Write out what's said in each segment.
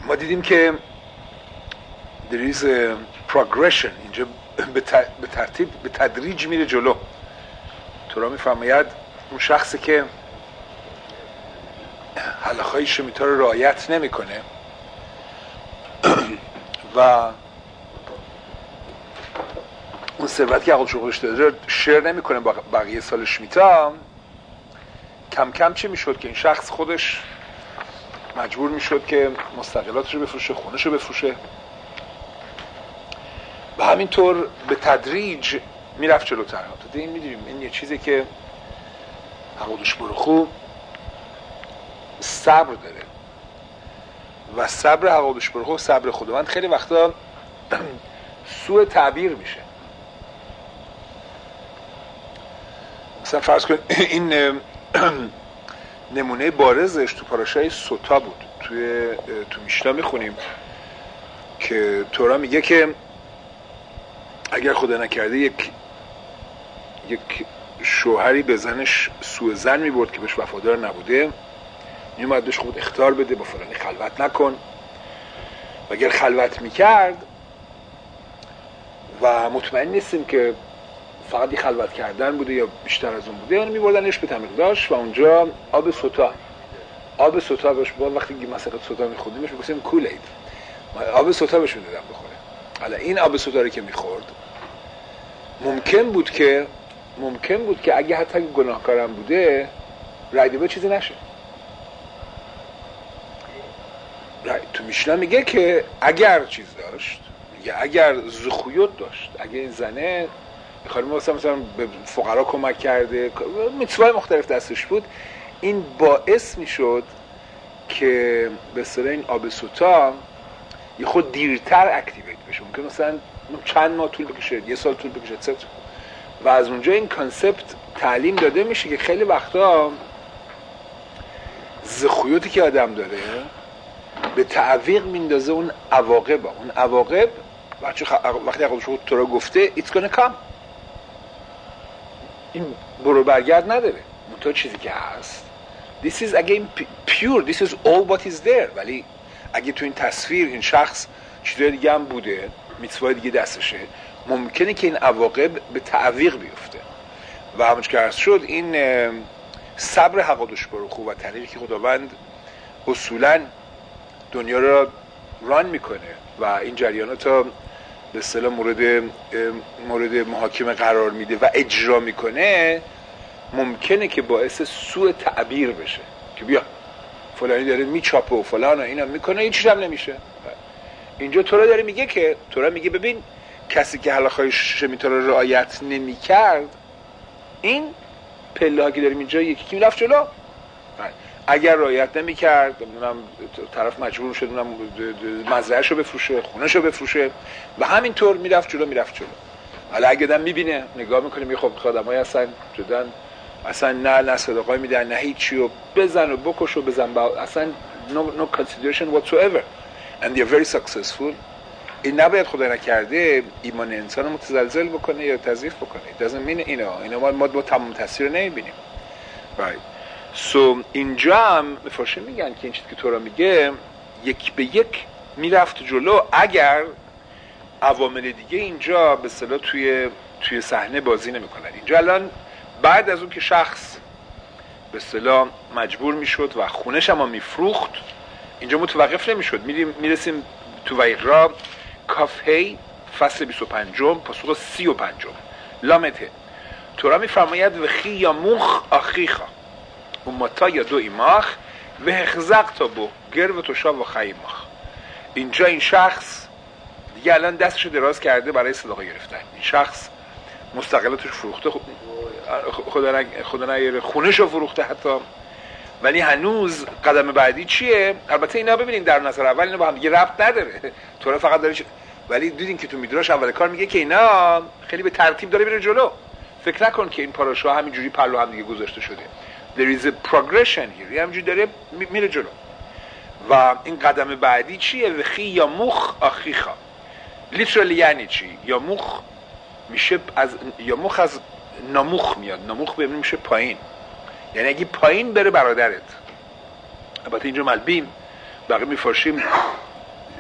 ما دیدیم که there is a progression اینجا به ترتیب به تدریج میره جلو. تورا میفرماید اون شخصی که هلاخای شمیتا رو رعایت نمیکنه و اون ثروتی که عقل خودش داره رو شیر نمیکنه با بقیه سال شمیتا، کم کم چه میشد که این شخص خودش مجبور میشد که مستقلاتش رو بفروشه، خونش رو بفروشه و همینطور به تدریج میرفت جلوتر. تا این میدونیم این یه چیزی که حقودش برخو صبر داره و صبر حقودش برخو صبر خداوند خیلی وقتا سوء تعبیر میشه. مثلا فرض کن این نمونه بارزش تو پاراشای سوتا بود. تو میشنا میخونیم که تورا میگه که اگر خدا نکرده یک شوهری به زنش سوء ظن میبرد که بهش وفادار نبوده، میومد بهش خود اخطار بده با فلانی خلوت نکن، و اگر خلوت میکرد و مطمئن نیستیم که فقط این خلوت کردن بوده یا بیشتر از اون بوده، یعنی میبردنش به تمیقداش و اونجا آب سوتا بهش بود. وقتی مثلا سوتا میخوردیمش میگفتیم کولید، آب سوتا بهش میدادم بخوره. حالا این آب سوتا رو که میخورد ممکن بود که اگه حتی گناهکارم بوده رایدبه چیزی نشه. تو میشنا میگه که اگر چیز داشت، اگر زخویوت داشت، اگه این زنه میخواد مثلا به فقرا کمک کرده، میتوای مختلف دستش بود، این باعث میشد که به اصطلاح این آب سوتا یه خود دیرتر اکتیویت بشه. ممکن مثلا چند ماه طول بکشه، یه سال طول بکشه etc. و از اونجا این کانسپت تعلیم داده میشه که خیلی وقتا زخویوتی که آدم داره به تعویق میندازه اون عواقب وقتی عقل شما تو را گفته it's gonna come، این برو برگرد نداره. منتها چیزی که هست this is again pure, this is all what is there. ولی اگه تو این تصویر این شخص چیزای دیگه هم بوده، میتوای دیگه دستشه، ممکنه که این عواقب به تعویق بیفته. و همونش که عرض شد این صبر حقادش برخو و طریقی که خداوند اصولاً دنیا را ران میکنه و این جریانات را به اصطلاح مورد محاکمه قرار میده و اجرا میکنه، ممکنه که باعث سوء تعبیر بشه که بیا فلانی داره میچاپه و فلان و اینا میکنه، هیچ هم نمیشه. اینجا تورا داره میگه که ببین کسی که حلاخای شمیتا رو رعایت نمیکرد، این پله ها که داریم اینجا یکی که میرفت جلو. اگر رعایت نمیکرد طرف مجبور شد مزرعه‌ش رو بفروشه، خونه‌ش رو بفروشه و همینطور میرفت جلو. حالا اگه آدم میبینه نگاه میکنه میگه خب آدمای اصلا نه صدقه میدن نه هیچی، و بزن و بکش و بزن اصلا no consideration whatsoever and they are very successful. این نباید خدا نکرده ایمان انسان رو متزلزل بکنه یا تضعیف بکنه. it doesn't mean اینا ما تمام تاثیر رو نمیبینیم. right. so اینجا هم مفارشه میگن که این چیزی که تورا میگه یک به یک میرفت جلو اگر عوامل دیگه اینجا به اصطلاح توی صحنه بازی نمیکنن. اینجا الان بعد از اون که شخص به اصطلاح مجبور میشد و خونش هم میفروخت، اینجا متوقف نمیشد. میرسیم تو ویقرا کاف هی فصل 25 پاسخ 35 لامته. تورا میفرماید وخی یا موخ آخیخا امتا یا دو ایماخ و هخزق تا بو گر و توشا و خیماخ. اینجا این شخص دیگه الان دستشو دراز کرده برای صدقه گرفتن. این شخص مستقلاتش فروخته، خدا نگیره خونه‌شو فروخته حتی، ولی هنوز قدم بعدی چیه؟ البته اینا ببینید در نظر اول اینا با هم دیگه ربط نداره، تو فقط داره ولی دیدین که تو میدراش اول کار میگه که اینا خیلی به ترتیب داره میره جلو. فکر نکن که این پاراشا همینجوری پلو هم دیگه گذاشته شده. there is a progression here، همینجوری داره میره جلو. و این قدم بعدی چیه؟ وخی یا مخ آخیخا. لیترالی یعنی چی؟ یا مخ میشه از ناموخ میاد. ناموخ ببینیم میشه پایین، یعنی اگه پایین بره برادرت. البته اینجا ملبیم بقیه میفارشیم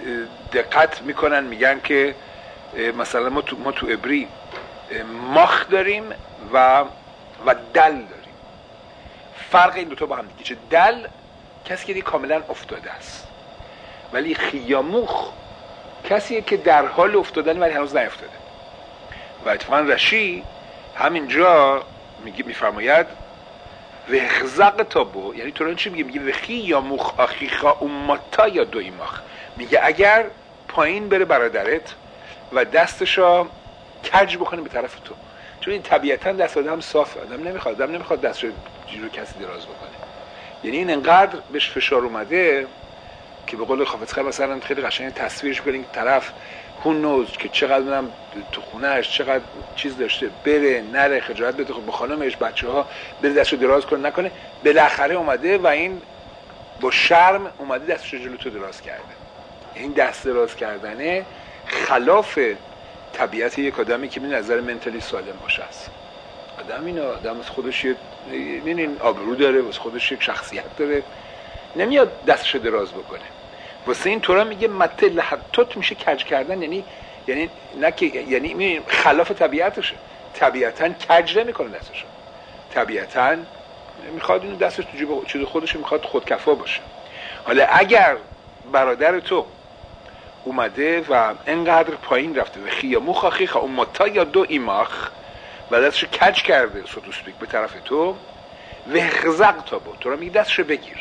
دقت میکنن میگن که مثلا ما تو عبری ماخ داریم و دل داریم. فرق این دوتا با هم دیگه چه؟ دل کسی که دیگه کاملا افتاده است، ولی خیاموخ کسیه که در حال افتادن ولی هنوز نیفتاده. و اتفاقا رشی همینجا میفرماید وخزق تابو، یعنی تو چی میگه؟ میگه وخی یا مخ آخیخا اوماتا یا دو ایماخ، میگه اگر پایین بره برادرت و دستشو کج بکنه به طرف تو، چون این طبیعتا دست آدم صافه، آدم نمیخواد دستشو رو کسی دراز بکنه. یعنی این انقدر بهش فشار اومده که به قول خافت خیلی مثلا خیلی قشنگ تصویرش کنین طرف هون نوز که چقدر منم تو خونهش چقدر چیز داشته، بره نره خجالت بده با خانمش بچه‌ها، بره دستشو دراز کنه نکنه، بالاخره اومده و این با شرم اومده دستشو جلو تو دراز کرده. این دست دراز کردنه خلاف طبیعت یک آدمی که به نظر منتالی سالم باشه است. آدم از خودش این آبرو داره، واسه خودش یک شخصیت داره، نمیاد دستشو دراز بکنه. واسه این طورا میگه مته لحتوت میشه کج کردن، یعنی نه که یعنی خلاف طبیعتشه. طبیعتاً کج نمیکنه دستشو، طبیعتاً میخواد اینو دستش تو جیب چیز خودش، میخواد خودکفا باشه. حالا اگر برادر تو اومده و انقدر پایین رفته و خیاموخ آخیخ اومتا یا دو ایماخ و دستشو کج کرده سوتوسپیک به طرف تو و خزق تا بود، تو را میگه دستشو بگیر.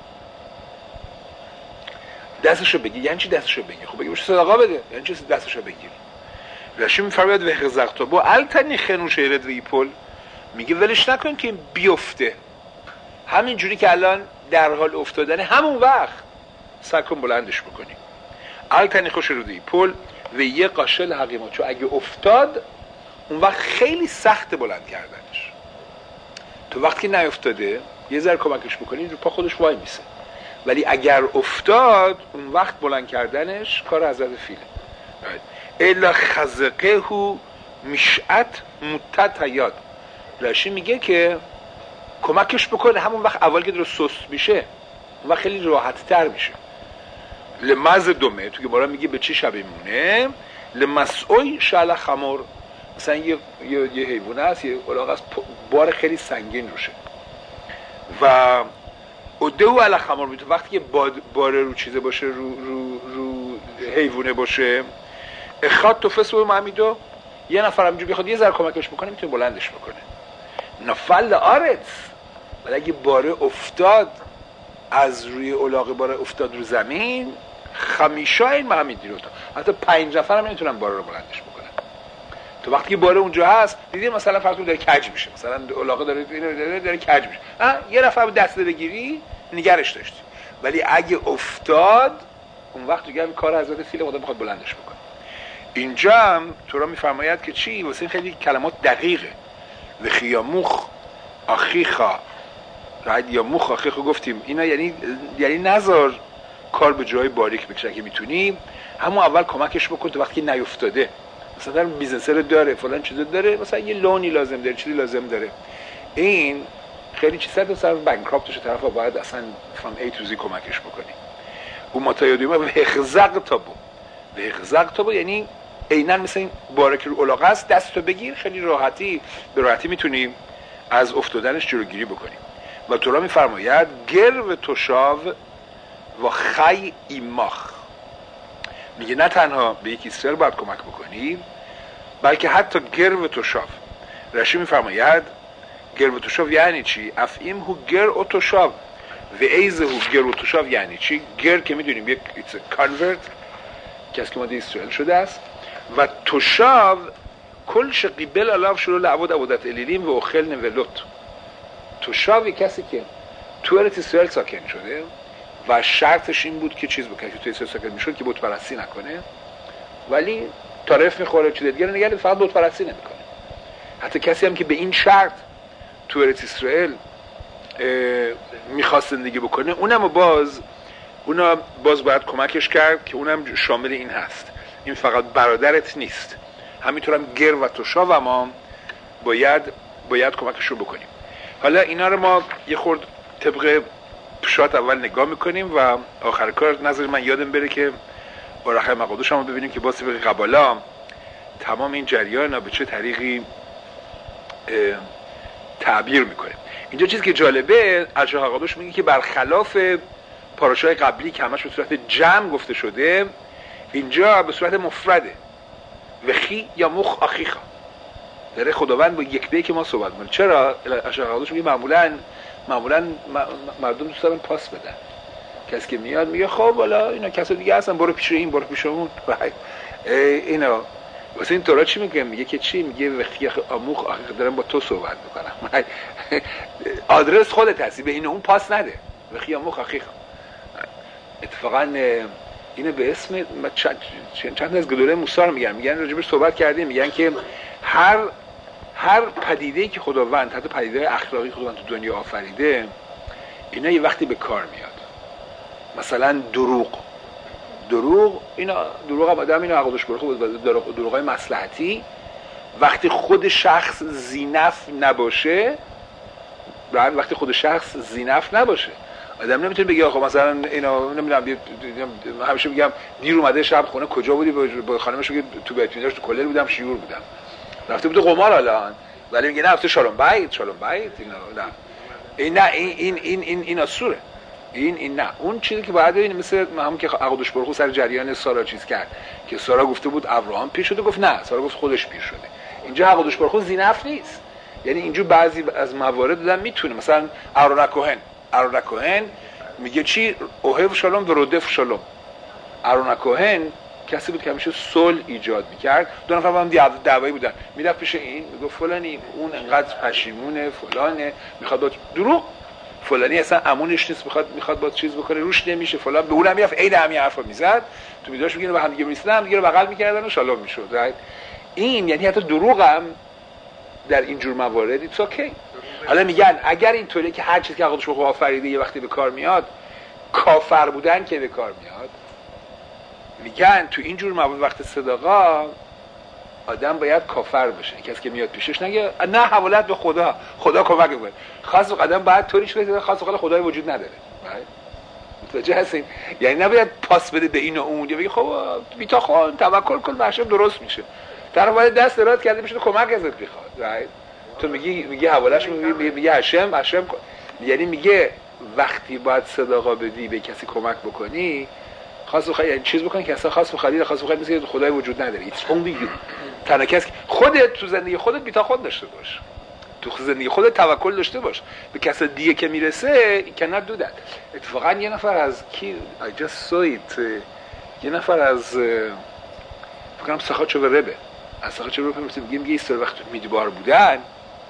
دستشو بگیر یعنی چی دستشو بگیر؟ خب بگی بشه صدقه بده، یعنی چی دستشو بگیر؟ رشی میفرماید و خزق تا بود التنی خنوش ایرد و ایپول، میگه ولش نکن که بیفته، همین جوری که الان در حال افتادن همون وقت سعی کن بلندش بکنی. التنی خوش رو ایپول و یه قاشل حقیمت، چون اگه افتاد اون وقت خیلی سخت بلند کردنش. تو وقتی نیفتاده یه ذره کمکش بکنی رو پا خودش وای میسه، ولی اگر افتاد اون وقت بلند کردنش کار حضرت فیله. الا خزقه مشعت متت حیات. راشی میگه که کمکش بکنه همون وقت اول که درست سست میشه اون وقت خیلی راحت تر میشه. لمز دومه تو که بارا میگه به چی شبیه مونه؟ لمسعوی شعل خمر، مثلا یه حیوان هست، یه الاغ هست بار خیلی سنگین روشه و ادهو علی خمر میتونه وقتی که بار رو چیزه باشه رو حیوانه باشه اخواد توفس و معمیدو، یه نفر همینجور بخواد یه ذره کمکش بکنه میتونه بلندش بکنه. نفل آرت، ولی اگه باره افتاد از روی الاغ باره افتاد رو زمین خمیشا این معمیدی رو حتی 5 نفر هم نمیتونن باره رو بلندش بکنن. تو وقتی که باره اونجا هست دیدی مثلا فرض کن داره کج میشه، مثلا الاغ داره کج میشه، یه نفر رو دسته بگیری نگرش داشتی، ولی اگه افتاد اون وقت دیگه هم کار حضرت فیل خدا میخواد بلندش بکنه. اینجا هم تو را میفرماید که چی؟ واسه این خیلی کلمات دقیقه. و خیاموخ آخیخا راید یا موخ آخیخا گفتیم اینا یعنی نذار کار به جای باریک بکشه، که میتونی همون اول کمکش بکن تو وقتی نیفتاده، مثلا بیزنس رو داره فلان چیزا داره، مثلا یه لونی لازم داره چیزی لازم داره، این خیلی چیزا تو سر بانکراپتش طرف باید اصلا فرام ای تو زی کمکش بکنی. اون متایدیما و اخزق تابو یعنی عیناً مثل این باره که رو علاقه است دستتو بگیر، خیلی به راحتی میتونی از افتادنش جلوگیری بکنی. و تو را میفرماید گر و توشاو و خی ایماخ، میگه نه تنها به یکی سر باید کمک بکنی بلکه حتی گر و توشاو. رشی میفرماید گر و توشاو یعنی چی؟ افعیم هو گر و توشاو و ایزه هو گر و توشاو یعنی چی؟ گر که میدونیم یک کانورت کسی که ماده اسرائیل شده است، و توشاو کل شقیبل علاف شروع لعبود عبودت الیلیم و اخل نولوت. توشاو کسی که تو ارت اسرائیل ساکن شده و شرطش این بود که چیز بکنه که تو اسرائیل ساکن میشد که بت پرستی نکنه، ولی طرف میخوره چیز دیگه نگرد، فقط بت پرستی نمیکنه. حتی کسی هم که به این شرط تو ارت اسرائیل میخواست زندگی بکنه اونم باز باید کمکش کرد که اونم شامل این هست، این فقط برادرت نیست. همینطور هم گر و توشاو و ما باید کمکش رو بکنیم. حالا اینا رو ما یه خورد طبق پشات اول نگاه میکنیم و آخر کار نظر من یادم بره که اورخه مقادوش هم ببینیم که با سبق قبالا تمام این جریان به چه طریقی تعبیر میکنه. اینجا چیزی که جالبه ارشد مقادوش میگه که برخلاف پاراشای قبلی که همش به صورت جمع گفته شده، اینجا به صورت مفرده. وخی یا مخ اخیخا، داره خداوند با یک به که ما صحبت میکنه. چرا؟ ارشد مقادوش میگه معمولا مردم دوست دارن پاس بدن. کسی که میاد میگه خب والا اینا کسا دیگه هستن، برو پیش این برو پیش اون. اینا واسه این طورا چی میگه؟ میگه که چی؟ میگه وقتی آموخ دارم با تو صحبت میکنم. آدرس خودت هستی، به این اون پاس نده. وقتی آموخ اخیخ. اتفاقا اینو به اسم چند از گدوله موسی رو میگن راجبش صحبت کردیم، میگن که هر پدیده‌ای که خداوند، حتی پدیده اخلاقی خداوند تو دنیا آفریده، اینا یه وقتی به کار میاد. مثلا دروغ هم آدم اینا عقدش بره خوب، دروغای مصلحتی وقتی خود شخص زینف نباشه، آدم نمیتونه بگه آخه مثلا اینا نمیدونم، همیشه میگم دیر اومده شب خونه کجا بودی، با خانمش میگه تو بیت میداش تو کلل بودم شیور بودم، رفته بود قمار الان، ولی میگه نه رفته شالوم بیت اینا، این اسوره. این نه، اون چیزی که باید ببینیم مثل همون که عقدش برخو سر جریان سارا چیز کرد که سارا گفته بود ابراهام پیر شده، گفت نه، سارا گفت خودش پیر شده. اینجا عقدش برخو زینف نیست، یعنی اینجا بعضی از موارد دادن میتونه، مثلا ارون کوهن میگه چی؟ اوهو شالوم و رودف شالوم. ارون کوهن کسی بود که همیشه صلح ایجاد میکرد. دو نفر با هم دعوایی بودن، میرفت پیش این میگفت فلانی اون انقدر پشیمونه، فلانه میخواد با دروغ، فلانی اصلا امونش نیست، میخواد با چیز بکنه روش نمیشه فلان، به اونم میرفت عین همین حرفا میزد، تو میداش میگه با هم دیگه میرسیدن، دیگه رو بغل میکردن و شالوم میشد. این یعنی حتی دروغ هم در این جور موارد ایتس اوکی. حالا میگن اگر اینطوریه که هر چیزی که خودش بخواد آفریده یه وقتی به کار میاد، کافر بودن که به کار میاد، میگن تو این جور موارد وقت صداقا آدم باید کافر بشه. کسی که میاد پیشش نگه نه حوالت به خدا کمک کنه، خاص قدم باید طوریش بده، خاص قال خدای وجود نداره. متوجه هستین؟ یعنی نباید پاس بده به این و اون، یا بگی خب بیتا خون توکل کن هشم درست میشه، طرف باید دست درات کرده بشه کمک ازت میخواد. تو میگی حوالهش میگه هشم یعنی میگه وقتی باید صداقا بدی به کسی کمک بکنی، خاص بخوای یعنی چیز بکنی که اصلا خاص بخوای مثل خدای وجود نداره. ایتس اونلی یو. تنها کسی خودت تو زندگی خودت بیتا خود داشته باش، تو زندگی خودت توکل داشته باش، به کس دیگه که میرسه کنا دو داد. اتفاقا یه نفر از کی I just saw it، یه نفر از فکر کنم سخاچو ربه، از سخاچو ربه میگه این سر وقت میدبار بودن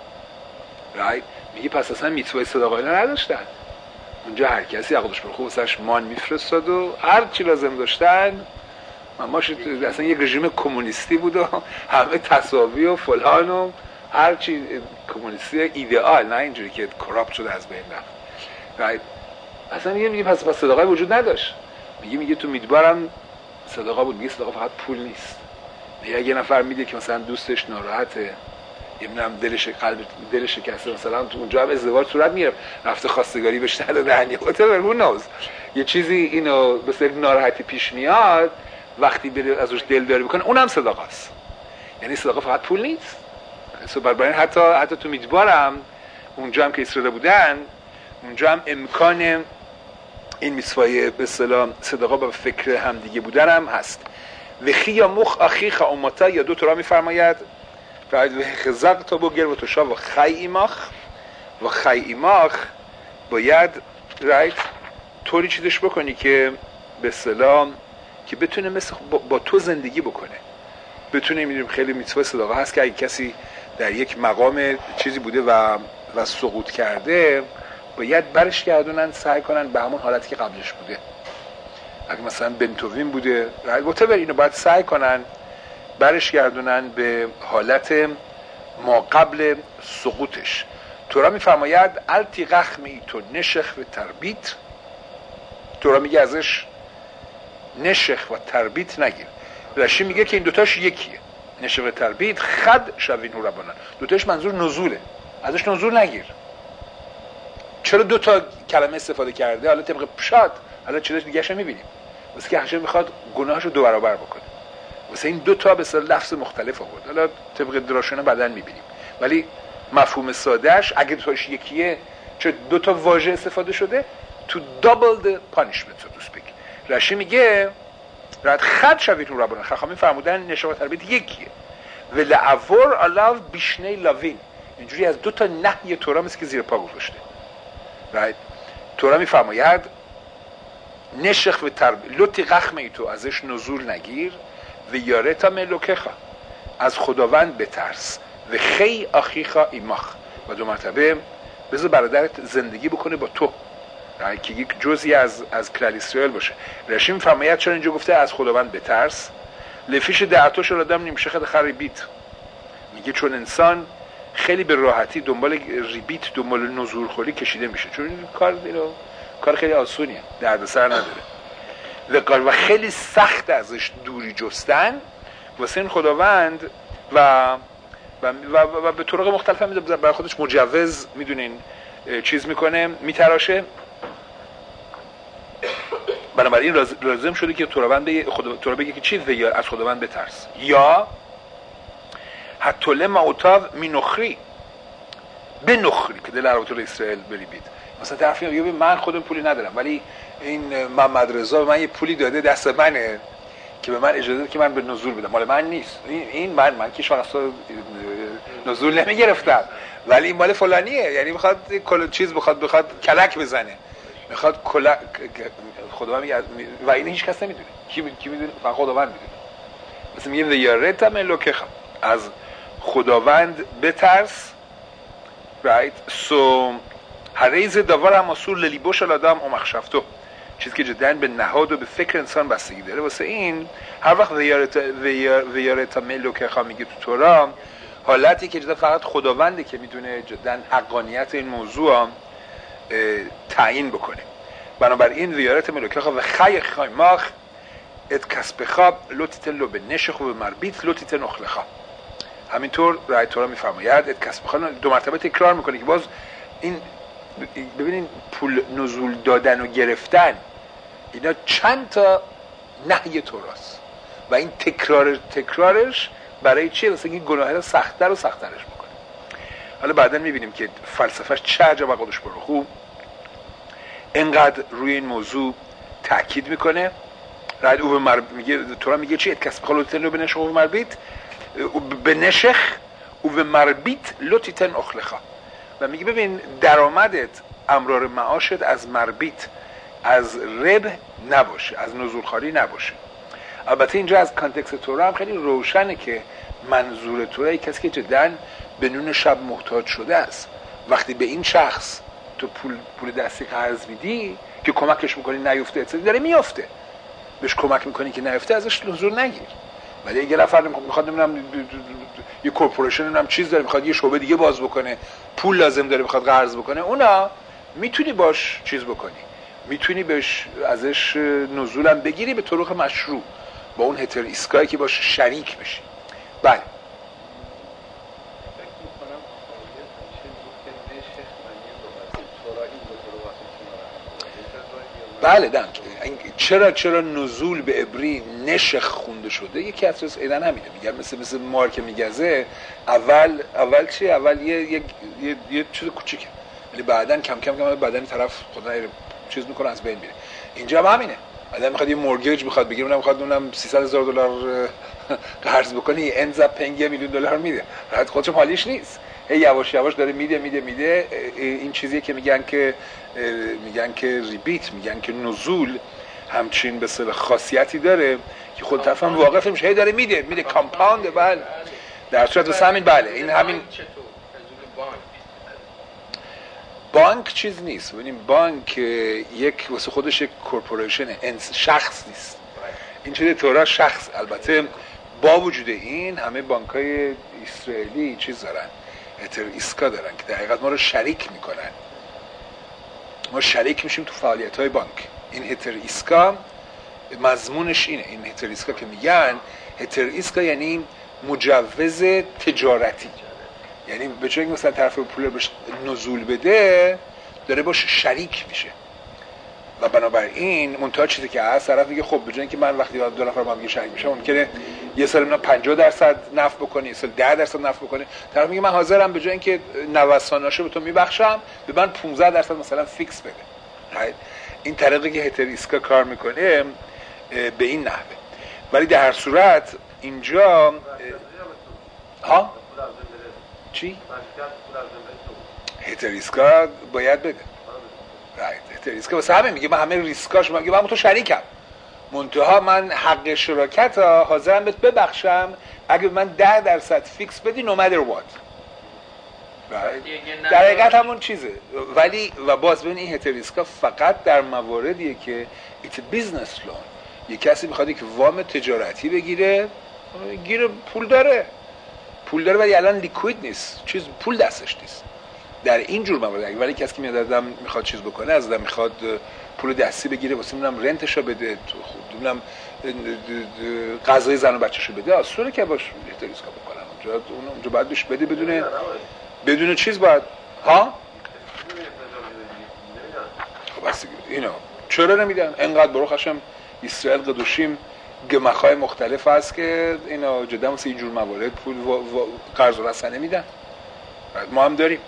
رایت، میگه پس اصلا میتوای صداقایانه نداشتن. اونجا هر کسی عقدش برخو واسش مان میفرستاد و هر چی لازم داشتن. ماماش اصلا یک رژیم کمونیستی بود و همه تساوی و فلان و هر چی کمونیستی ایدئال، نه اینجوری که کراپت شده از بین رفت. اصلا میگه پس صداقای وجود نداشت. میگه تو میدبارم صداقا بود. میگه صداقا فقط پول نیست. میگه اگه نفر میده که مثلا دوستش ناراحته، نمیدونم دلش شکسته، مثلا تو اونجا هم ازدواج صورت میگیره، رفته خواستگاری بهش ندادن یا whatever who knows، یه چیزی اینو به سبب ناراحتی پیش میاد، وقتی بره ازش دلداری بکنه، اونم صداقه است. یعنی صداقه فقط پول نیست. برای حتی تو میدبارم اونجا هم که اسرائیل بودن، اونجا هم امکان این میسوای به اصطلاح صداقه با فکر هم دیگه بودن هم هست. وخی یا مخ اخیخ امتا، یا دو تا را میفرماید فاید و خزق تا بگر و توشا و خی ایماخ باید رایت طوری چیزش بکنی که به اصطلاح که بتونه مثل با تو زندگی بکنه، بتونه. میدونیم خیلی میتوای صداقه هست که اگه کسی در یک مقام چیزی بوده و سقوط کرده، باید برش گردونن، سعی کنن به همون حالتی که قبلش بوده. اگه مثلا بنتوین بوده whatever، اینو باید سعی کنن برش گردونن به حالت ما قبل سقوطش. تورا میفرماید التی غخمی تو نشخ و تربیت، تورا میگه ازش نشخ و تربیت نگیر. رشی میگه که این دوتاش یکیه، نشخ و تربیت خد شوینو ربانن، دوتاش منظور نزوله، ازش نزول نگیر. چرا دوتا کلمه استفاده کرده؟ حالا طبق پشات، حالا چیزش دیگه‌ش میبینیم، واسه که هاشم میخواد گناهش رو 2 برابر بکنه. واسه این 2 تا به اصطلاح لفظ مختلف آورد. حالا طبق دراشونه بعداً میبینیم، ولی مفهوم سادهش اگه توش یکیه چه 2 تا واژه استفاده شده to double the punishment so to speak. رشی میگه رد خد شوید رو ربانه خخامی فرمودن نشان و تربیت یکیه و لعور علاو بیشنه لاوین، اینجوری از 2 تا نهی تورا مثل که زیر پا گذاشته. right. تورا میفرماید نشخ و لطی قخمه تو ازش نزول نگیر و یارتا ملوکخا از خداوند بترس و خی آخیخا ایماخ و 2 مرتبه بذار برادرت زندگی بکنه با تو که یک جزئی از کلال اسرائیل باشه. رشی میفرماید چرا اینجا گفته از خداوند بترس؟ لفیش دعتوش آدم نیمشه خد خریبیت، میگه چون انسان خیلی به راحتی دنبال ریبیت دنبال نزول خوری کشیده میشه، چون این کار خیلی آسونیه، دردسر نداره و خیلی سخت ازش دوری جستن واسه این خداوند و به طرق مختلف هم برای خودش مجوز میدونین چیز میکنه میتراشه. بنابراین لازم شده که تورا بگه که چیز از خداوند بترس، یا حتی لمعوتاو مینخری به نخری که دل عربات اسرائیل بریبید. مثلا طرفی میگه من خودم پولی ندارم ولی این محمد رضا به من یه پولی داده دست منه که به من اجازه داده که من به نزول بدم، مال من نیست، این من که شما نزول نمیگرفتم ولی این مال فلانیه، یعنی میخواد کل چیز بخواد کلک بزنه، میخواد خداوند میگه و این هیچ کس نمیدونه. کی میدونه؟ فقط خداوند میدونه. مثلا میگه یارتا ملوکخ از خداوند بترس. right so هریز داور هم اصول لیبوش الادم و مخشفتو، چیزی که جداً به نهاد و به فکر انسان بستگی داره. واسه این هر وقت ویارتا ملوکخ میگه تو تورا، حالتی که جدا فقط خداونده که میدونه جدا حقانیت این موضوع تعیین بکنه. بنابراین ویارت ملوکخ و خی خایماخ ات کسبخا لوتیتن لو به نشخ و به مربیت لوتیتن اخلخا. همینطور رای تورا میفرماید ات کسبخا 2 مرتبه تکرار میکنه که باز این ببینین پول نزول دادن و گرفتن اینا چند تا نهی توراست و این تکرارش برای چیه؟ واسه این گناه رو سخت‌تر و سخت‌ترش میکنه. حالا بعداً میبینیم که فلسفهش چه عجب قدش برو خوب اینقدر روی این موضوع تاکید میکنه. رد او میگه تورا میگه چی؟ کسب خلوتن رو بنشخ و مربیت بنشخ او به مربیت لوتیتن اخلخا، و میگه ببین درآمدت امرار معاشت از مربیت از رب نباشه، از نزولخواری نباشه. البته اینجا از کانتکست تورا هم خیلی روشنه که منظور تورا کسی که جداً به نون شب محتاج شده است. وقتی به این شخص تو پول دستی قرض میدی که کمکش میکنی نیفته، داره میفته، بهش کمک میکنی که نیفته، ازش نزول نگیر. ولی اگه نفر میخواد نمیدونم یه کورپوریشن نمیدونم چیز داره میخواد یه شعبه دیگه باز بکنه، پول لازم داره میخواد قرض بکنه، اونا میتونی باش چیز بکنی، میتونی بهش ازش نزولم بگیری به طرق مشروع، با اون هتر ایسکایی که باش شریک بشی. بله بله دم چرا نزول به عبری نشخ خونده شده؟ یکی از چیز ایدن همینه، میگن مثل مار که میگزه اول چیه؟ اول یه چیز کوچیکه ولی بعدن کم کم بدن طرف خدا چیز میکنه از بین میره. اینجا هم همینه، آدم میخواد یه مورگیج بخواد بگیره، میخواد اونم $300,000 قرض بکنه، ends up paying $1,000,000 میده، راحت خودش حالیش نیست، هی یواش یواش داره میده. این چیزیه که میگن که ریبیت، میگن که نزول همچین به اصطلاح خاصیتی داره که خود طرف هم واقف میشه، هی داره میده کامپاند. بله در صورت واسه همین بله این همین بانک چیز نیست. ببینیم بانک یک واسه خودش یک کورپوریشن، شخص نیست. این چیز تورا شخص. البته با وجود این همه بانک‌های اسرائیلی چیز دارن، هتر ایسکا دارن که در حقیقت ما رو شریک میکنن، ما شریک میشیم تو فعالیت‌های بانک. این هتر ایسکا مضمونش اینه، این هتر ایسکا که میگن هتر ایسکا یعنی مجوز تجارتی، یعنی به جای مثلا طرف پول بهش نزول بده داره باش شریک میشه. و بنابراین منتها چیزی که هست طرف میگه خب بجای اینکه من وقتی دو نفر با هم دیگه شریک میشم ممکنه یه سال اینا 50% نفع بکنه، یه سال 10% نفع بکنه، طرف میگه من حاضرم بجای اینکه نوساناشو به تو میبخشم به من 15% مثلا فیکس بده. این طریقی که هتریسکا کار میکنه به این نحوه. ولی در هر صورت اینجا ها چی؟ هتریسکا باید بده. هتریسکا واسه همه میگه من همه ریسکاش میگه من تو شریکم، منتها من حق شراکت ها حاضرم بهت ببخشم اگه من 10% فیکس بدی no matter what. در حقیقت همون چیزه. ولی و باز ببین این هتریسکا فقط در مواردیه که it's a business loan. یه کسی میخواد که وام تجارتی بگیره، گیر پول داره ولی الان لیکوید نیست، چیز پول دستش نیست. در این جور موارد ولی کسی که میاد آدم میخواد چیز بکنه، از آدم میخواد پول دستی بگیره واسه میگم رنتشو بده، میگم غذای زن و بچه‌شو بده، اصوله که باش هتریسکا بکنن اونجا بعد بهش بده بدون چیز باید ها خب بس اینو چرا نمیدن انقدر برو خشم اسرائیل قدوشیم گمخای مختلف هست که اینا جدا واسه اینجور موارد پول قرض و رسن نمیدن، ما هم داریم.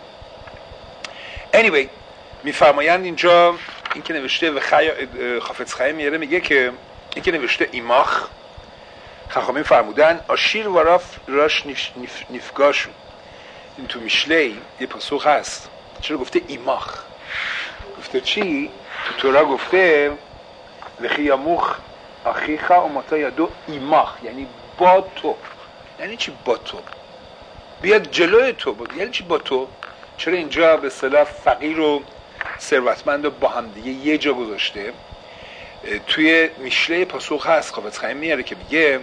anyway میفرمایند اینجا این که نوشته و خافetz chaim میاره میگه که این که نوشته ایماخ خخامین فرمودن آشیر و راش نفگاشو. این تو میشلی یه پاسخ هست چرا گفته ایماخ؟ گفته چی؟ تو تورا گفته لخی یاموخ اخیخا و متا یادو ایماخ، یعنی با تو. یعنی چی با تو؟ بیاد جلوی تو. یعنی چی با تو؟ چرا اینجا به اصطلاح فقیر و ثروتمند رو با هم دیگه یه جا گذاشته؟ توی میشله پاسخ هست خافetz chaim میاره که میگه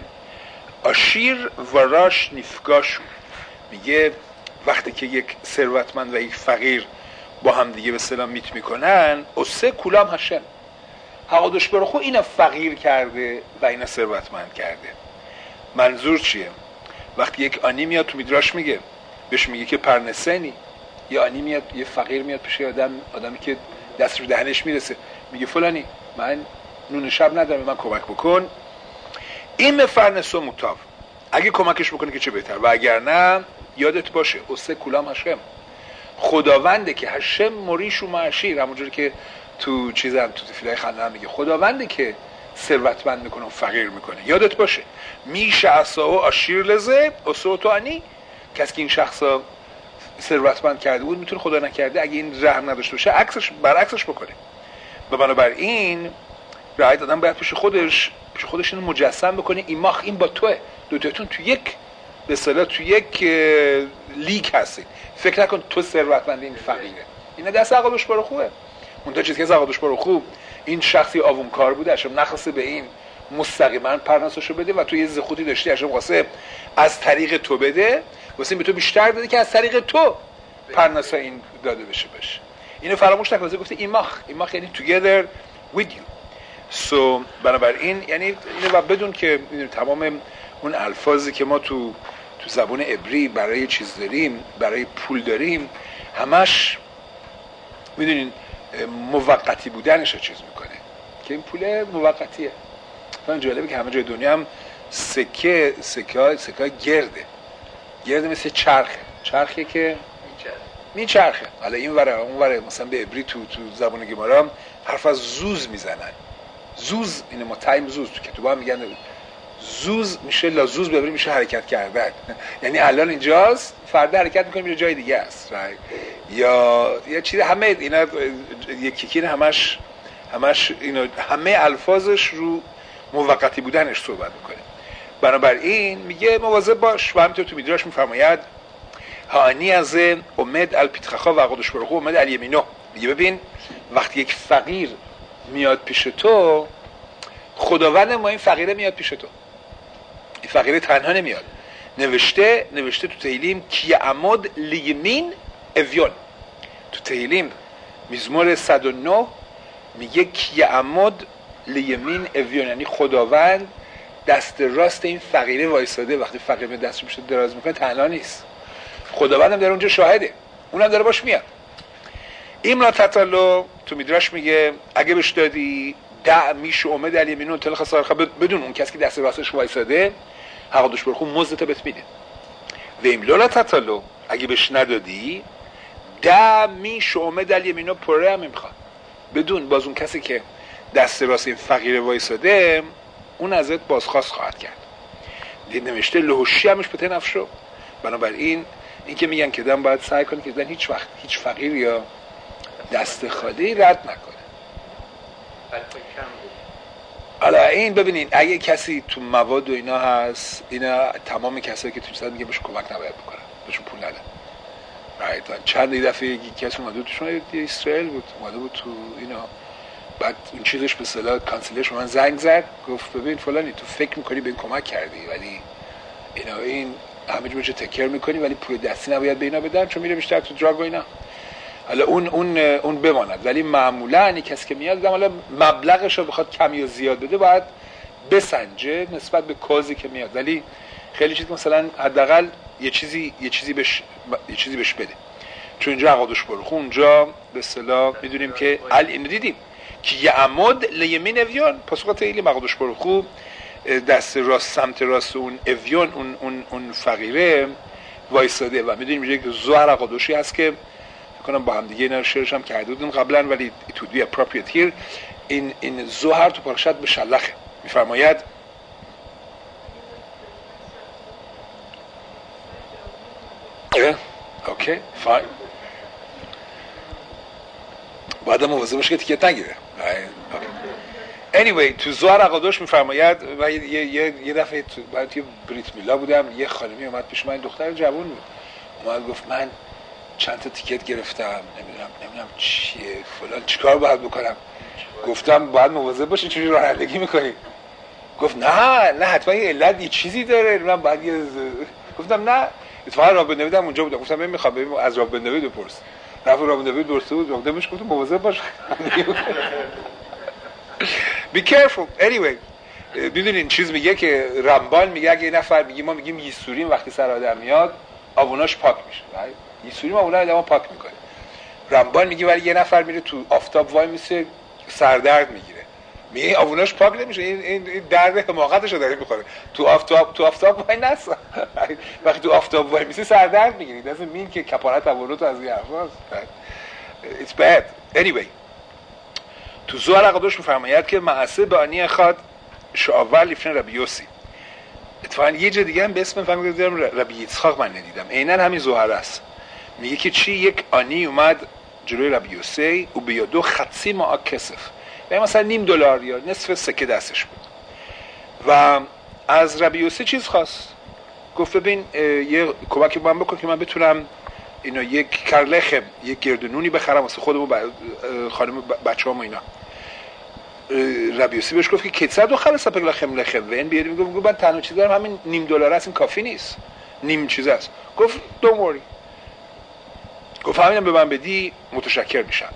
آشیر و راش نفگاشو، میگه وقتی که یک ثروتمند و یک فقیر با هم دیگه به اصطلاح میت میکنن اسه کلام هشم، حقادش برخو اینا فقیر کرده و اینا ثروتمند کرده. منظور چیه؟ وقتی یک آنی میاد تو میدراش میگه بهش میگه که پرنسنی، یا آنی میاد یه فقیر میاد پیش آدمی که دست رو دهنش میرسه میگه فلانی من نون شب ندارم من کمک بکن، این مفرنسو متاف، اگه کمکش بکنه که چه بهتر و اگر نه یادت باشه اسه کلام هشم، خداونده که هشم مریش و معشیر، همونجوری که تو چیزم تو تفیلای خندم میگه خداونده که ثروتمند میکنه و فقیر میکنه. یادت باشه میشه اساو آشیر لزه اسو تو انی، کسی که این شخصا ثروتمند کرده بود میتونه خدا نکرده اگه این رحم نداشته باشه برعکسش بکنه. و بنابراین رعایت آدم باید پیش خودش اینو مجسم بکنه ایماخ این با توه، دوتاتون تو یک به اصطلاح تو یک لیگ هستید. فکر نکن تو ثروتمند این فقیره، اینا دست عقبش برو خوبه. اون تا چیزی که عقبش برو خوب این شخصی آوونکار بوده اشم نخواسته به این مستقیما پرناسشو بده و تو یه زخوتی داشتی اشم واسه از طریق تو بده، واسه به تو بیشتر داده که از طریق تو پرناسا این داده بشه. اینو فراموش نکن. گفته ایماخ یعنی together with you. so بنابراین یعنی اینو و بدون که تمام اون الفاظی که ما تو زبان عبری برای چیز داریم، برای پول داریم، همش میدونین موقتی بودنش رو چیز میکنه که این پول موقتیه. مثلا جالبه که همه جای دنیا هم سکه گرده مثل چرخه که میچرخه. حالا این وره اون وره، مثلا به عبری تو زبان گمارا حرف از زوز میزنن. زوز اینه ما تایم زوز تو کتابا میگن زوز میشه لازوز به عبری میشه حرکت کردن. یعنی الان اینجاست فردا حرکت میکنه میره جای دیگه است. یا یه چیز همه اینا یکی همش اینا همه الفاظش رو موقتی بودنش صحبت میکنه. بنابراین میگه مواظب باش. و همینطور تو میدراش میفرماید هانی از امید الپیتخخا و قدش برخو امید الیمینو، میگه ببین وقتی یک فقیر میاد پیش تو، خداوند ما این فقیره میاد پیش تو، این فقیره تنها نمیاد. نوشته تو تهیلیم کی عمود لیمین اویون، تو تهیلیم مزمور 109 میگه کی عمود لیمین اویون، یعنی خداوند دست راست این فقیره وایساده. وقتی فقیر به دستش میشه دراز میکنه تنها نیست، خداوند هم در اونجا شاهده، اونم داره باش میاد. ایمنا تطلو تو میدرش میگه اگه بهش دادی دع میشه اومد علی مینون تل خسارخ، بدون اون کسی که دست راستش وایساده حقادش برخو مزدت بهت میده. و ایملا تطلو اگه بهش ندادی دع میشه اومد علی مینو پره هم میخواد، بدون باز اون کسی که دست راست این فقیر وایساده اون ازت بازخواست خواهد کرد. دید نوشته لهوشی همش به نفشو. بنابراین این که میگن که دم باید سعی کنه که دن هیچ وقت هیچ فقیر یا دست خالی رد نکنه. حالا این ببینید اگه کسی تو مواد و اینا هست، اینا تمام کسایی که تو صد میگه بهش کمک نباید بکنن، بهشون پول ندن. رایت چند دفعه یکی کسی اومده توشون اسرائیل بود، اومده بود تو اینا، بعد این چیزش به اصطلاح کانسلش من زنگ زد گفت ببین فلانی تو فکر میکنی به این کمک کردی ولی اینا این همه جو تکر میکنی ولی پول دستی نباید به اینا بدن چون میره بیشتر تو دراگ و اینا. حالا اون بماند، ولی معمولا این کسی که میاد حالا مبلغش رو بخواد کمی و زیاد بده باید بسنجه نسبت به کازی که میاد، ولی خیلی چیز مثلا حداقل یه چیزی بهش بده. چون اینجا عقادش برخو اونجا به اصطلاح میدونیم که این دیدیم که یعمد لیمین اویان، پاسخات ایلی مقادش برخو دست راست سمت راست اون اویان اون فقیره وایساده و میدونیم اینجا که ظهر عقادشی هست که کنم با هم دیگه اینا رو شعرش هم کرده بودیم قبلا ولی it would be appropriate here. این ظهر تو پارشت به شلخه میفرماید اوکی فاین باید مواظب باشه که تیکت نگیره. anyway تو ظهر عقادش میفرماید و یه دفعه بعد یه بریت میلا بودم، یه خانمی اومد پیش من، دختر جوان بود، اومد گفت من چند تا تیکت گرفتم نمیدونم چیه فلان چیکار باید بکنم. گفتم باید مواظب باشی چجوری رانندگی میکنی. گفت نه حتما یه علت یه چیزی داره من باید گفتم نه اتفاقا رابط نویدم اونجا بودم، گفتم میخوام از رابط نوید بپرس. رفت رابط نوید درسته بود، رابط نویدش گفتم مواظب باش be careful. anyway میدونین چیز میگه که رمبال میگه اگه یه نفر میگه ما میگیم یسوریم وقتی سر آدم میاد آبوناش پاک میشه، یسوری معمولا آدمو پاک میکنه. رمبال میگه ولی یه نفر میره تو آفتاب وای میسه سردرد میگیره، میگه آبوناش پاک نمیشه، این درد حماقتش رو داره میخوره. تو آفتاب وای نسا وقتی تو آفتاب وای میسه سردرد میگیری، دست مین که کپارت تورط از این حرفاست. it's bad. anyway تو زوار عقدش میفرماید که معصه به آنی خواد شاول لیفن ربی یوسی. اتفاقا یه جا دیگه هم به اسم فهمیدم دیدم ربی یצחק من ندیدم، عیناً همین زوهر است. میگه که چی یک آنی اومد جلوی ربی یوسی و بیادو خطی ما کسف، یعنی مثلا $0.5 یا نصف سکه دستش بود و از ربی یوسی چیز خواست، گفت ببین یه کمکی من بکن که من بتونم اینا یک کرلخم یک گردنونی بخرم واسه خودم و خانم بچه‌ام و اینا. ربی یوسی بهش گفت که کیصد دخل سپک لخم و این بیاری میگه من تنها چیز دارم همین $0.5 است، این کافی نیست، نیم چیز است. گفت don't worry، گفت همینم به من بدی متشکر میشم.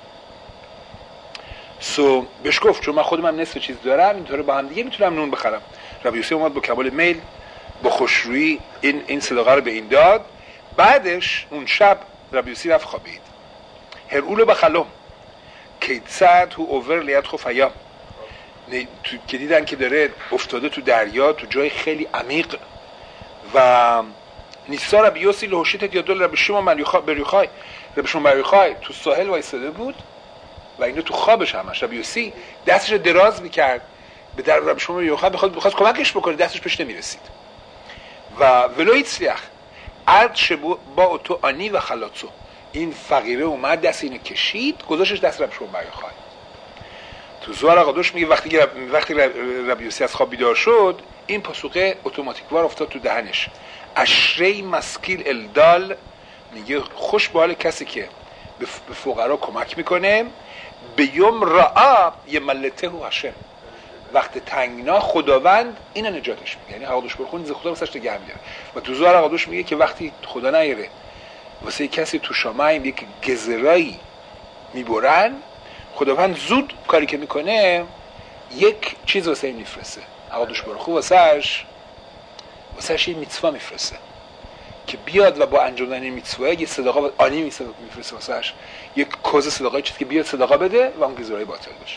بهش گفت چون من خودم هم نصف چیز دارم اینطوری با هم دیگه میتونم نون بخرم. ربی یوسی اومد با کمال میل با خوشرویی این صدقه رو به این داد. بعدش اون شب ربی یوسی رفت خوابید. هرولو بخلم کیصد هو اوور لیت خفیا، که دیدن که داره افتاده تو دریا تو جای خیلی عمیق و نیسا ربی یوسی لهوشیت یادول ربی شما بریخای، ربی شما بریخای تو ساحل وایساده بود و اینو تو خوابش همش ربی یوسی دستش دراز میکرد به در ربی شما بریخای بخواست کمکش بکنه، دستش پیش نمیرسید و ولویت سیخ عرض شبو با تو آنی و خلاصو، این فقیره اومد دست اینو کشید گذاشتش دست ربی شما بریخای. تو زوار آقادوش میگه وقتی ربی یوسی از خواب بیدار شد این پاسوقه اتوماتیکوار افتاد تو دهنش، اشری مسکیل الدال، میگه خوش به حال کسی که به فقرا کمک میکنه، به یوم رعا یه ملته و هشم، وقت تنگنا خداوند اینو نجاتش میده، یعنی آقادوش برخون ز خدا واسش نگه میداره. و تو زوار آقادوش میگه که وقتی خدا نیاره واسه کسی تو شامایم یک گزرایی میبرن، خداوند زود کاری که میکنه یک چیز واسه این میفرسته، آقادوش برخون واسهش یه میتوا میفرسته که بیاد و با انجام دادن میتسوه یه صداقا آنی میفرسته واسش، یک کوز صداقای چیزی که بیاد صداقا بده و اون گزارای باطل بشه.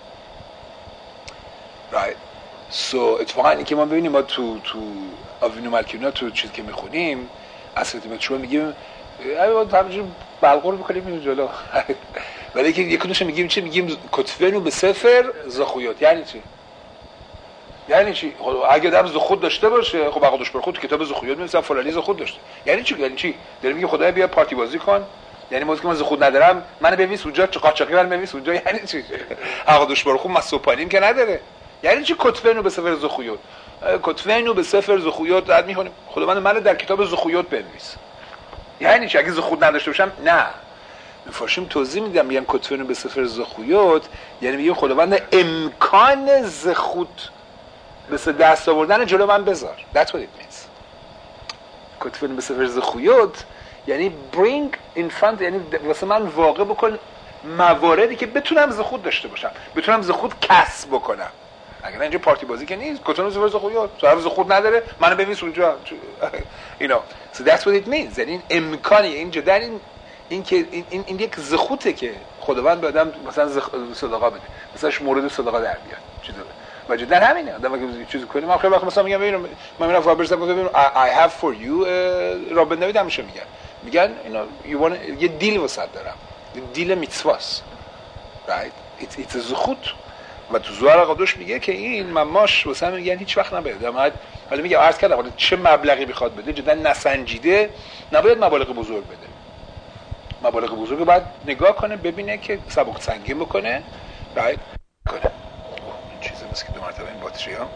right so اتفاقا این که ما ببینیم ما تو آوینو ملکینا تو چیزی که میخونیم اصلا مترو میگیم همینجور بلغور میکنیم اینو جلو ولی که یکونش میگیم چی؟ میگیم کتفنو به سفر زخویات. یعنی چی؟ یعنی چی؟ اگه آدم زخود داشته باشه، خب عقدش بر خود تو کتاب زخویات می‌نویسن فلانی زخود داشته. یعنی چی؟ یعنی چی؟ داره میگه خدایا بیا پارتی بازی کن. یعنی موقعی که من زخود ندارم منو بنویس اونجا، قاچاقی منو بنویس اونجا. یعنی چی؟ عقدش بر خود مسوپانیم که نداره. یعنی چی کتفنو به سفر زخویات؟ کتفنو به سفر زخویات بعد میخونیم خدا منو در کتاب زخویات بنویس. یعنی چی؟ اگه زخود نداشته باشم نه. میفرشیم توضیح میدم، میگم کتفنو به سفر زخویات یعنی میگه خداوند امکان زخود مثل دست آوردن جلو من بذار. That's what it means. کتفنو به سفر زخویات یعنی bring in front، یعنی واسه من واقع بکن مواردی که بتونم زخود داشته باشم، بتونم زخود کسب بکنم. اگر اینجا پارتی بازی که نیست، کتفنو به سفر زخویات صاحب زخود نداره منو بنویس اونجا you know. So that's what it means. یعنی این امکانی اینجا در این که این یک زخوته که خداوند به آدم مثلا صدقه بده، مثلاش مورد صدقه در بیاد چیزا و جدا همینه. آدم اگه چیزی کنه من خیلی وقت مثلا میگم ببینم من میرم فابرسا ببینم I have for you رابط نوید همیشه میگن اینا یه دیل واسط دارم، دیل میتسواس right it's زخوت. و تو زوار قدوش میگه که این مماش واسه هم میگن هیچ وقت نباید. حالا میگه عرض کردم حالا چه مبلغی میخواد بده جدا نسنجیده نباید مبالغ بزرگ بده. مبالغ بزرگ باید نگاه کنه ببینه که سبک سنگین بکنه بعد کنه. این چیزه مثل که 2 مرتبه این باتری ها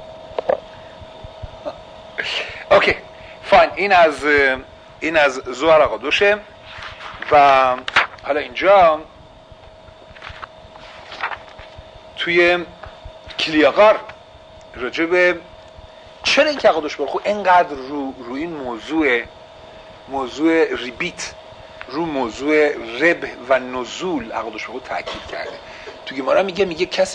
اوکی فاین. این از زوار قدوشه. و حالا اینجا توی کلیاقار راجع به چرا این که قدوش برخو اینقدر رو این موضوع ریبیت، رو موضوع رب و نزول عقدش رو تاکید کرده. تو گمارا میگه کسی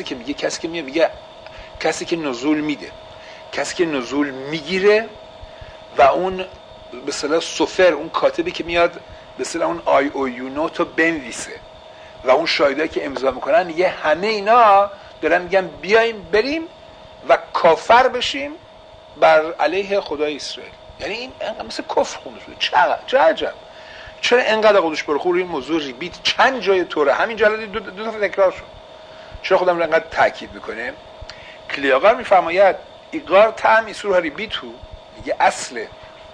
که نزول میده، کسی که نزول میگیره و اون به اصطلاح سفر، اون کاتبی که میاد به اصطلاح اون آی او یو نوتو بنویسه و اون شاهدایی که امضا میکنن، میگه همه اینا دارن میگن بیایم بریم و کافر بشیم بر علیه خدای اسرائیل. یعنی این مثل کفر خونده شده. چه عجب. چرا اینقدر قدوش برخور این موضوع ریبیت چند جای طوره همین جلدی دو تا تکرار شد؟ چرا خودم رو اینقدر تاکید میکنه؟ کلیاقار میفرماید ایقار طعم ایسور ریبیتو، میگه اصله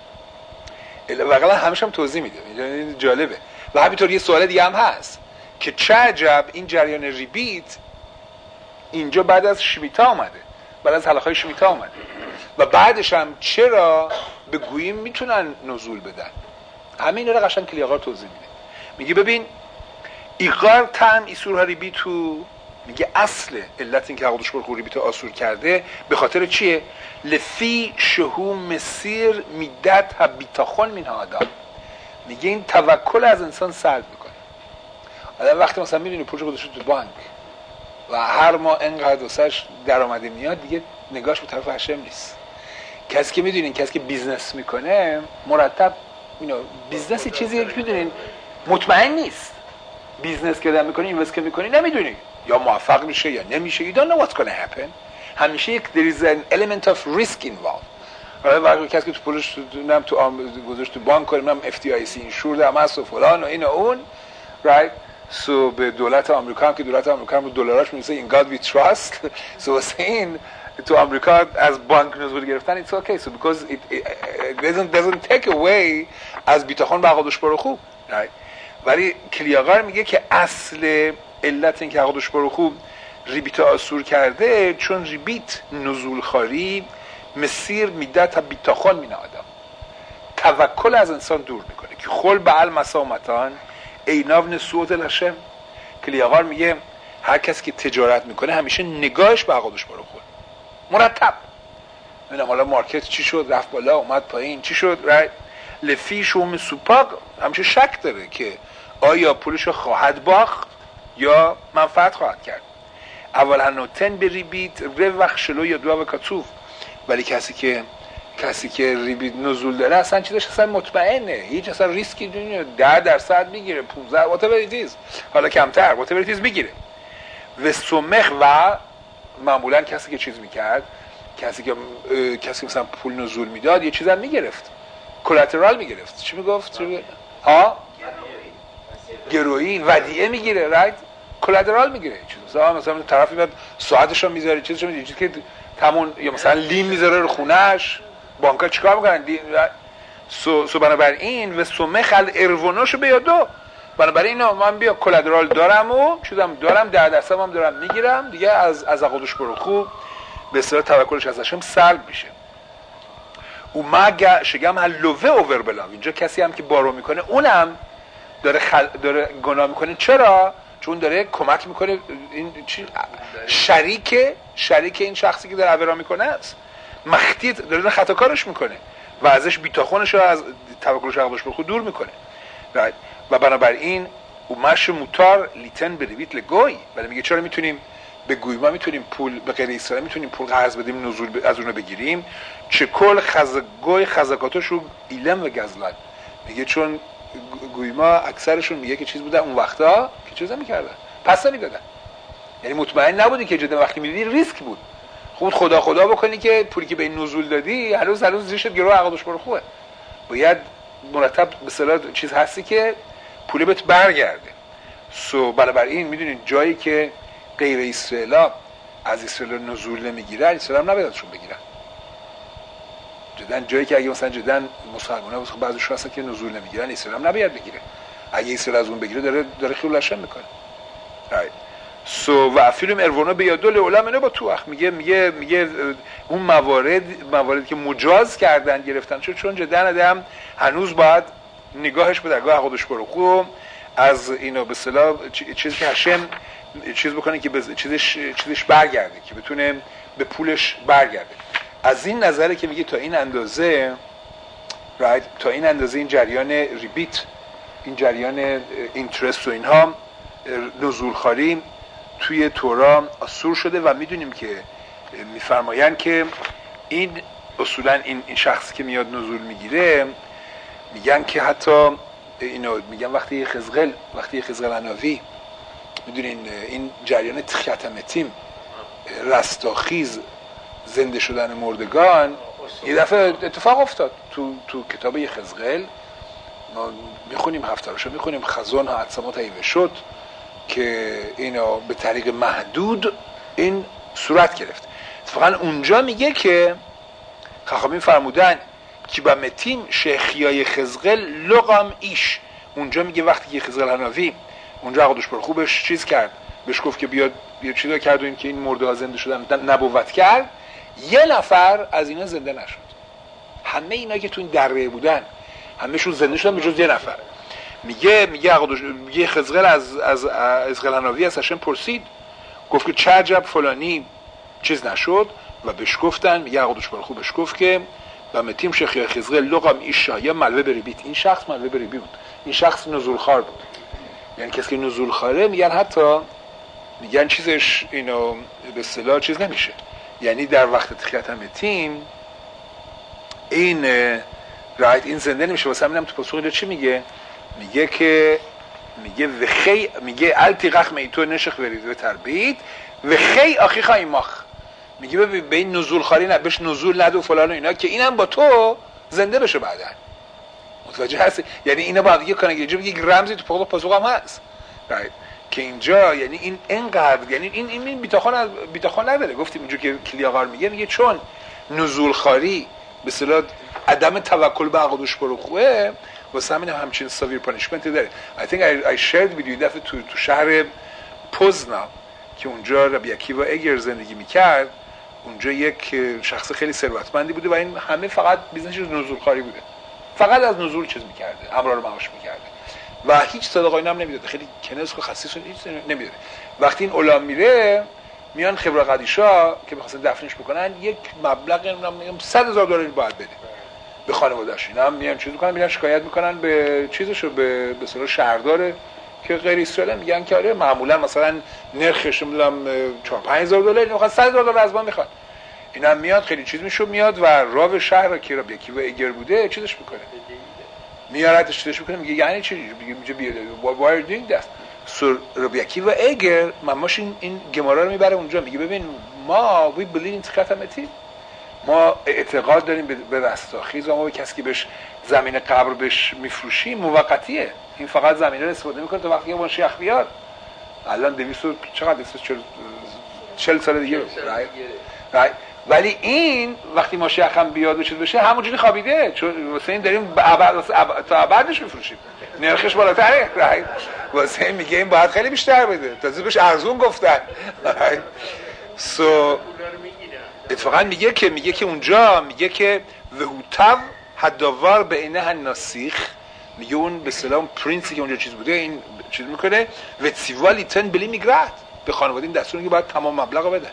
واقعا همش هم توضیح میده. اینجا جالبه. و همینطور یه سوال دیگه هم هست که چه عجب این جریان ریبیت اینجا بعد از شمیتا آمده، بعد از حلقه‌های شمیتا آمده و بعدش هم چرا به گویی میتونن نزول بدن؟ همین رو قشنگ کلیاقار توضیح میده. میگه ببین ایقار طعم ایسور ریبیتو، میگه اصل علت این که عقدش بر ریبیتو آسور کرده به خاطر چیه؟ لفی شهو مسیر میدت بیتاخون من آدم. میگه این توکل از انسان سلب میکنه. آدم وقتی مثلا میبینی پولش خودش تو بانک و هر ماه انقدر واسش درآمد میاد، دیگه نگاش به طرف هشم نیست. کسی که میدونین کسی که بیزنس میکنه مرتب بیزنس چیزیه که میدونین مطمئن نیست. بیزنس که دارم میکنی، اینوست که میکنی، نمیدونی یا موفق میشه یا نمیشه. You don't know what's gonna happen. همیشه there is an element of risk involved. حالا کسی که تو پولش تو گذاشت تو بانک کنه، من FDIC اینشورد هم هست و فلان و این و اون right. So به دولت آمریکا هم که دولت آمریکا هم دلاراش میگه in God we trust. So این تو آمریکا از بانک نزول گرفتن it's okay. So because it doesn't take away از بیتاخون به عقدش برو خوب right. ولی کلیاقار میگه که اصل علت این که عقدش برو خوب ریبیت آسور کرده چون ریبیت نزول خاری مسیر میدت بیتاخون مین آدم، توکل از انسان دور میکنه که خل به المسامتان ایناو نسوت لشم. کلیاقار میگه هر کسی که تجارت میکنه همیشه نگاهش به عقدش برو خود مرتب ببینم حالا مارکت چی شد، رفت بالا اومد پایین، چی شد right. لفی شوم سوپاق همیشه شک داره که آیا پولش خواهد باخت یا منفعت خواهد کرد. اول هنوتن به ریبیت روخ شلو یا دو و کتوف. ولی کسی که کسی که ریبید نزول داره اصلا چیزش اصلا مطمئنه، هیچ اصلا ریسکی دنیا 10% میگیره، 15 whatever it is، حالا کمتر whatever it is میگیره. و سمخ و معمولا کسی که چیز میکرد، کسی که مثلا پول نزول میداد یه چیزا میگرفت، کلاترال میگرفت. چی میگفت؟ ها گروئین ودیعه میگیره، رایت، کلاترال میگیره. مثلا طرفی میاد ساعتشو میذاره، چیزشو میذاره، چیزی که تمون، یا مثلا لین میذاره رو خونهش. بانک‌ها چیکار میکنن؟ سو بنابراین و سمخ الارووناشو بیادو، بنابراین من بیا کلاترال دارم و چیزام دارم، 10% هم دارم میگیرم دیگه، از عقدش برو خوب به اصطلاح توکلش ازشم سلب میشه. او مگه شگم هلوه اوور بلاو، اینجا کسی هم که بارو میکنه اونم داره گناه میکنه. چرا؟ چون داره کمک میکنه، این شریک این شخصی که داره عبرا میکنه است، مختی داره خطاکارش میکنه و ازش بیتاخونش رو از توکلش عقدش برو خوب دور میکنه. و بنابراین او مش موتار لیتن بریویت لگوی، ولی میگه چرا میتونیم به گویما میتونیم پول به غیر اسرائیل میتونیم پول قرض بدیم، نزول از اونو بگیریم. چه کل خزگوی خزکاتاشو ایلم و گزلن، میگه چون گویما اکثرشون میگه که چیز بودن اون وقتا که چیزا میکردن، پس نمیدادن، یعنی مطمئن نبودی که جدا وقتی میدیدی ریسک بود. خود خدا بکنی که پولی که به این نزول دادی هنوز زیرشت گرو عقدش برو خوبه، باید مرتب به اصطلاح چیز هستی که پول بهت برگرده. بنابراین میدونین جایی که غیر اسرائیلا از اسرائیل نزول نمیگیرن، اسرائیل هم نباید ازشون بگیرن. جدن جایی که اگه مثلا جدن مسلمان‌ها بعضیشون هستن که نزول نمیگیرن، اسرائیل هم نباید بگیره. اگه اسرائیل از اون بگیره داره خیلشم میکنه. و افیلم ارونا به یادول علما با تو اخ میگه اون مواردی که مجاز کردن گرفتن، چون جدن آدم هنوز باید نگاهش به درگاه خودش برو خوب از اینو به اصطلاح چیزی که هشم چیز بکنه که چیزش برگرده، که بتونه به پولش برگرده. از این نظره که میگه تا این اندازه تا این اندازه این جریان ریبیت، این جریان اینترست و اینها نزول خاری توی تورا اصول شده و میدونیم که میفرمایند که این اصولا این شخصی که میاد نزول میگیره، میگن که حتی اینو میگن وقتی خزقل عناوی، میدونین این جریان تختمتیم رستاخیز زنده شدن مردگان یه دفعه اتفاق افتاد تو کتاب خزقل. ما میخونیم هفتارشو میخونیم خزان ها عدسمات هیوه شد که اینو به طریق محدود این صورت گرفت. اتفاقا اونجا میگه که خخامین فرمودن که با متیم شیخیای خزقل لقام ایش، اونجا میگه وقتی که خزقل عناوی اونجا عقدش پر خوبش چیز کرد، بهش گفت که بیاد چیزا کرد و این که این مرده ها زنده شدن نبوت کرد، یه نفر از اینا زنده نشد. همه اینا که تو این دره بودن همه‌شون زنده شدن به جز یه نفر. میگه خزقل از خزقل عناوی از هشم پرسید، گفت که چه عجب فلانی چیز نشد و بهش گفتن، میگه عقدش پر خوبش گفت که و متیم شیخ خزقل لقام ایشا یا ملوه بریبیت، این شخص ملوه بریبی بود، این شخص نزول خار بود. یعنی کسی که نزول خاره میگن حتی میگن چیزش اینو به اصطلاح چیز نمیشه، یعنی در وقت تخیت متیم این رایت این زنده نمیشه. واسه همینم تو پاسخ چی میگه که میگه التیقخ میتو نشخ ورید و تربیت و خی آخی خواهی ماخ، میگه به این نزول خاری نه، بهش نزول نده و فلان و اینا که اینم با تو زنده بشه بعدا. متوجه هستی؟ یعنی اینا باید یه کنه که یک رمزی تو پاسخ هم هست که اینجا یعنی این انقدر یعنی این بیتاخان نداره. گفتیم اینجا که کلیاغار میگه چون نزول خاری به اصطلاح عدم توکل به عقدش برو خوبه، واسه همین همچین ساویر پانیشمنتی داره. I think I shared with you دفعه تو شهر پوزنا که اونجا ربی عکیوا اگر زندگی میکرد، اونجا یک شخص خیلی ثروتمندی بوده و این همه فقط بیزنسش نزول خاری بوده، فقط از نزول چیز میکرده، امرار معاش میکرده و هیچ صدقه اینا هم نمیداده، خیلی کنس و خسیسون هیچ نمیداده. وقتی این اولام میره میان خبر قدیشا که می‌خواستن دفنش بکنن، یک مبلغ نمیدونم $100,000 باید بده به خانواده‌اش. اینا هم میان چیز میکنن، میرن شکایت میکنن به چیزشو به اصطلاح شهردار که غیر اسرائیل، میگن که آره معمولا مثلا نرخش نمیدونم $4,000-5,000 میخواد $100,000 از ما میخواد. اینم میاد خیلی چیز میشو میاد و راو شهر که رابی عکیوا اگر بوده چیزش میکنه، میارتش چیزش میکنه، میگه یعنی چی؟ میگه اینجا بیاد why are you doing that؟ سو رابی عکیوا اگر ماماش این گمارا رو میبره اونجا، میگه ببین ما we believe in ختمتی، ما اعتقاد داریم به رستاخیز و ما به کسی که بهش زمین قبر بهش میفروشیم موقتیه، این فقط زمین رو استفاده میکنه تا وقتی که ماشیخ بیاد. الان 200 چقدر 40 سال دیگه ولی این وقتی ماشیخ هم بیاد و چیز بشه همونجوری خوابیده، چون واسه این داریم تا ابدش میفروشیم، نرخش بالاتره، واسه این میگه این باید خیلی بیشتر بده، تازه بهش ارزون گفتن. سو اتفاقا میگه که اونجا میگه که وهوتو حداور به اینه ناسیخ، میگه اون به سلام پرینسی که اونجا چیز بوده این چیز میکنه و تیوالی تن بلی میگرد به خانواده این دستور میگه باید تمام مبلغ رو بده.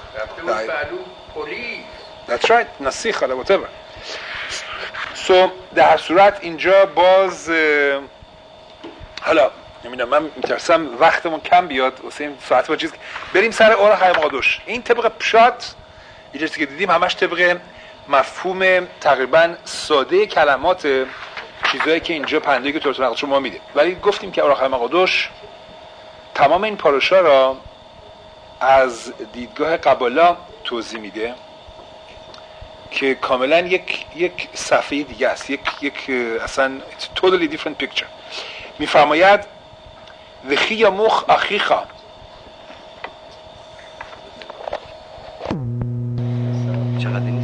That's right ناسیخ حالا whatever. So در هر صورت اینجا باز حالا نمیدونم من میترسم وقتمون کم بیاد واسه این ساعت با چیز بریم سر اورخ مقدوش. این طبق پشات یه چیزی که دیدیم همش طبق مفهوم تقریبا ساده کلمات چیزایی که اینجا پندهی که تورات نقل شما میده، ولی گفتیم که اورخ مقدوش تمام این پاراشا را از دیدگاه قبالا توضیح میده که کاملا یک صفحه دیگه است، یک اصلا totally different picture. میفرماید وخی یا مخ اخیخا، چقدر این